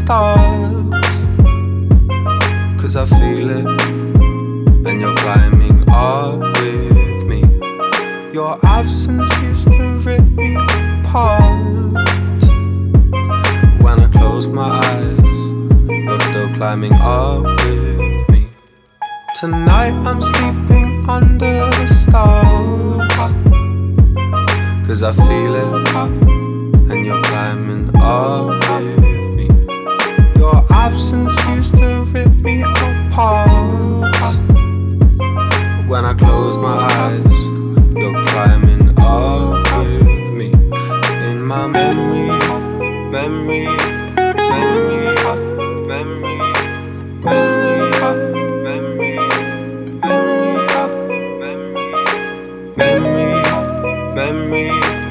stars. 'Cause I feel it, and you're climbing up with me. Your absence used to rip me apart. When I close my eyes, you're still climbing up with me. Tonight I'm sleeping under the stars. 'Cause I feel it, and you're climbing up with me. Your absence used to rip me apart. When I close my eyes, you're climbing up with me. In my memory, memory, memory, memory, memory, memory, memory, memory, memory, memory.